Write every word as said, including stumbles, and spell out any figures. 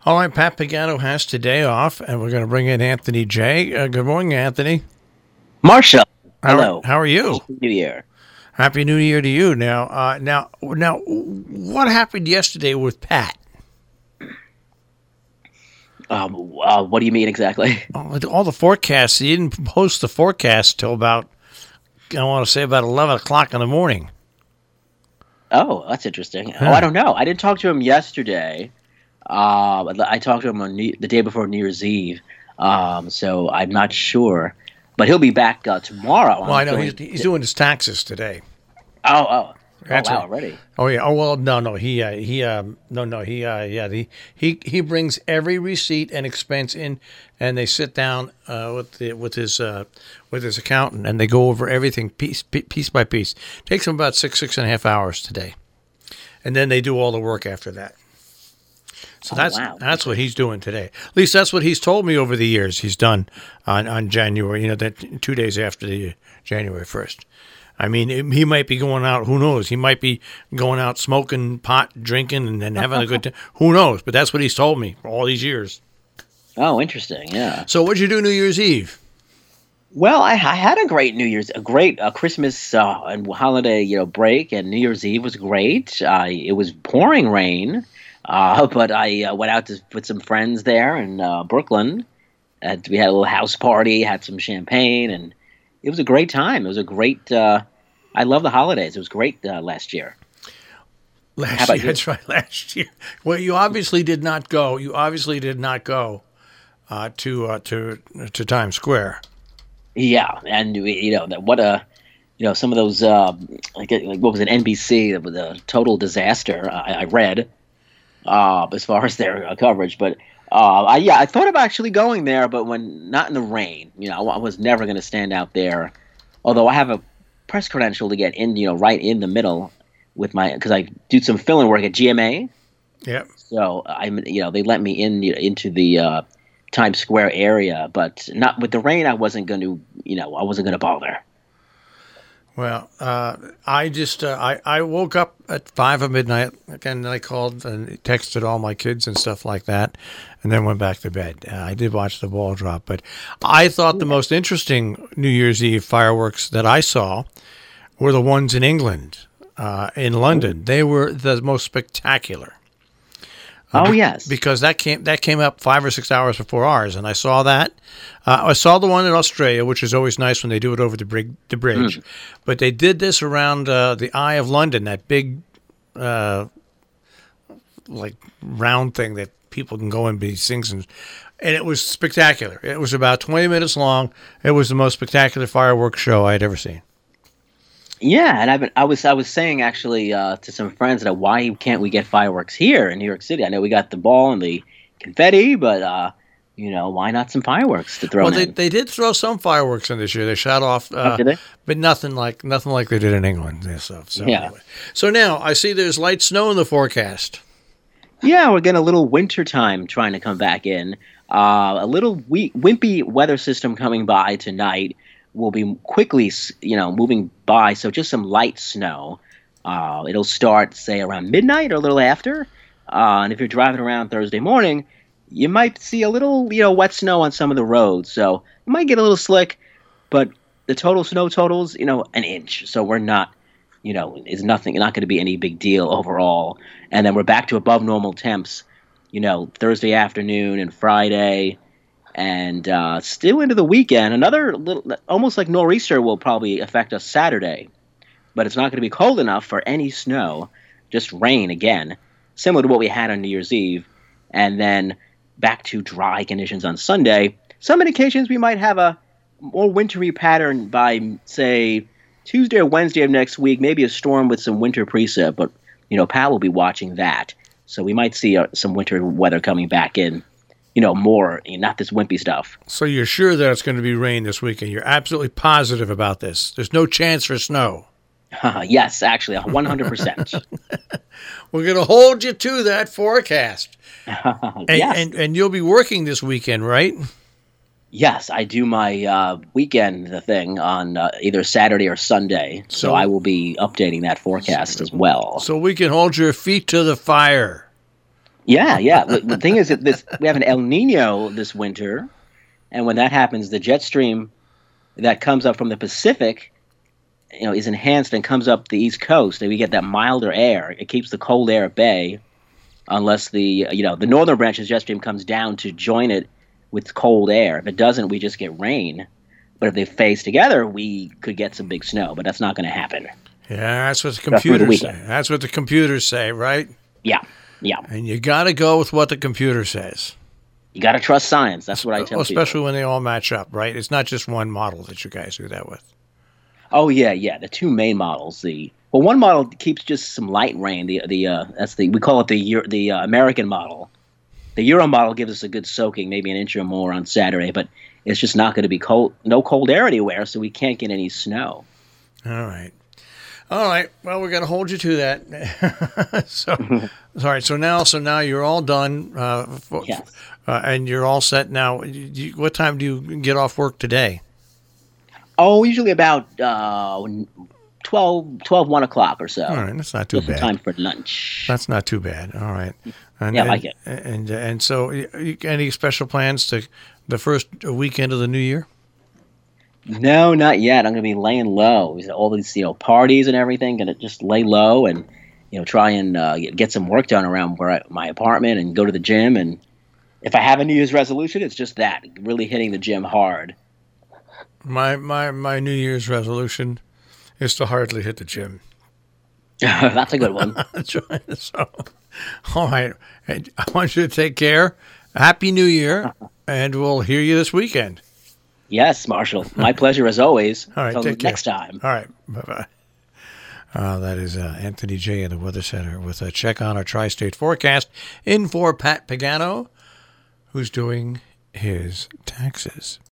All right, Pat Pagano has today off, and we're going to bring in Anthony J. Uh, good morning, Anthony. Marshall, How, hello. How are you? Happy New Year. Happy New Year to you. Now, uh, now, now, what happened yesterday with Pat? Um, uh, what do you mean exactly? All all the forecasts. He didn't post the forecast till about, I want to say about eleven o'clock in the morning. Oh, that's interesting. Huh. Oh, I don't know. I didn't talk to him yesterday. Uh, I talked to him on New- the day before New Year's Eve, um, so I'm not sure. But he'll be back uh, tomorrow. Well, I know he's, he's doing his taxes today. Oh, oh, That's oh, wow, right. already. Oh yeah. Oh well, no, no. He, uh, he, um, no, no. He, uh, yeah. He, he, he brings every receipt and expense in, and they sit down uh, with the with his uh, with his accountant, and they go over everything piece piece by piece. Takes them about six six and a half hours today, and then they do all the work after that. So Oh, that's wow. that's what he's doing today. At least that's what he's told me over the years. He's done on, on January. You know, that two days after the January first. I mean, he might be going out. Who knows? He might be going out smoking pot, drinking, and then having a good time. Who knows? But that's what he's told me for all these years. Oh, interesting. Yeah. So, what'd you do New Year's Eve? Well, I, I had a great New Year's, a great uh, Christmas uh, and holiday, you know, break, and New Year's Eve was great. Uh, it was pouring rain, uh, but I uh, went out to, with some friends there in uh, Brooklyn. And we had a little house party, had some champagne, and it was a great time. It was a great. Uh, I love the holidays. It was great uh, last year. Last How about year, you? that's right. Last year. Well, you obviously did not go. You obviously did not go uh, to uh, to to Times Square. Yeah, and we, you know that what a, you know some of those uh, like, like what was it N B C that was a total disaster. I, I read uh, as far as their uh, coverage, but uh, I, yeah, I thought of actually going there, but when not in the rain. You know, I was never going to stand out there. Although I have a press credential to get in, you know, right in the middle with my because I do some fill-in work at G M A. Yep. So I'm, you know, they let me in you know, into the uh, Times Square area, but not with the rain. I wasn't going to, you know, I wasn't going to bother. Well, uh, I just uh, I I woke up at five of midnight, and I called and texted all my kids and stuff like that, and then went back to bed. Uh, I did watch the ball drop, but I thought the most interesting New Year's Eve fireworks that I saw were the ones in England, uh, in London. They were the most spectacular. Oh, be- yes. because that came that came up five or six hours before ours, and I saw that. Uh, I saw the one in Australia, which is always nice when they do it over the brig, the bridge. But they did this around uh, the Eye of London, that big, uh, like round thing that people can go and be things, and and it was spectacular. It was about twenty minutes long. It was the most spectacular fireworks show I had ever seen. Yeah, and I've been, I was I was saying actually uh, to some friends that why can't we get fireworks here in New York City? I know we got the ball and the confetti, but uh, you know, why not some fireworks to throw Well, they, in? they did throw some fireworks in this year. They shot off, uh, Oh, did they? but nothing like nothing like they did in England and stuff. So Yeah. anyway. So now I see there's light snow in the forecast. Yeah, we're getting a little winter time trying to come back in. Uh, a little we- wimpy weather system coming by tonight will be quickly, s- you know, moving by. So just some light snow. Uh, it'll start, say, around midnight or a little after. Uh, and if you're driving around Thursday morning, you might see a little, you know, wet snow on some of the roads. So you might get a little slick, but the total snow totals, you know, an inch. So we're not, you know, is nothing, not going to be any big deal overall. And then we're back to above normal temps, you know, Thursday afternoon and Friday, and uh, still into the weekend. Another little, almost like nor'easter will probably affect us Saturday, but it's not going to be cold enough for any snow, just rain again, similar to what we had on New Year's Eve, and then back to dry conditions on Sunday. Some indications we might have a more wintry pattern by, say, Tuesday or Wednesday of next week, maybe a storm with some winter precip, but, you know, Pat will be watching that. So we might see uh, some winter weather coming back in, you know, more, not this wimpy stuff. So you're sure that it's going to be rain this weekend? You're absolutely positive about this? There's no chance for snow? Yes, actually, one hundred percent. We're going to hold you to that forecast. And, Yes. and, and you'll be working this weekend, right? Yes, I do my uh, weekend the thing on uh, either Saturday or Sunday, so, So- I will be updating that forecast as well. So we can hold your feet to the fire. Yeah, yeah. The, the thing is that this we have an El Nino this winter, and when that happens, the jet stream that comes up from the Pacific, you know, is enhanced and comes up the East Coast, and we get that milder air. It keeps the cold air at bay, unless the you know the northern branches jet stream comes down to join it with cold air. If it doesn't, we just get rain. But if they phase together, we could get some big snow. But that's not going to happen. Yeah, that's what the computers say. That's what the computers say, right? Yeah, yeah. And you got to go with what the computer says. You got to trust science. That's what I tell Especially people. when they all match up, right? It's not just one model that you guys do that with. Oh yeah, yeah. The two main models. The well, one model keeps just some light rain. The the uh, that's the we call it the Euro, the uh, American model. The Euro model gives us a good soaking, maybe an inch or more on Saturday, but it's just not going to be cold. No cold air anywhere, so we can't get any snow. All right. All right. Well, we're going to hold you to that. so, all right. So now, so now you're all done, uh, for, Yes. uh, and you're all set now. You, you, what time do you get off work today? Oh, usually about uh, twelve, twelve, one o'clock or so. All right, that's not too Just in bad. time for lunch. That's not too bad. All right. And, Yeah, I and, like it. And and so, you, any special plans to the first weekend of the new year? No, not yet. I'm going to be laying low. All these, you know, parties and everything. Going to just lay low and, you know, try and uh, get, get some work done around where I, my apartment and go to the gym. And if I have a New Year's resolution, it's just that, really hitting the gym hard. My my my New Year's resolution is to hardly hit the gym. That's a good one. so, all right. And I want you to take care. Happy New Year, and we'll hear you this weekend. Yes, Marshall. My pleasure as always. All right, Until take care. next time. All right, bye-bye. Uh, that is uh, Anthony J. of the Weather Center with a check on our tri-state forecast in for Pat Pagano, who's doing his taxes.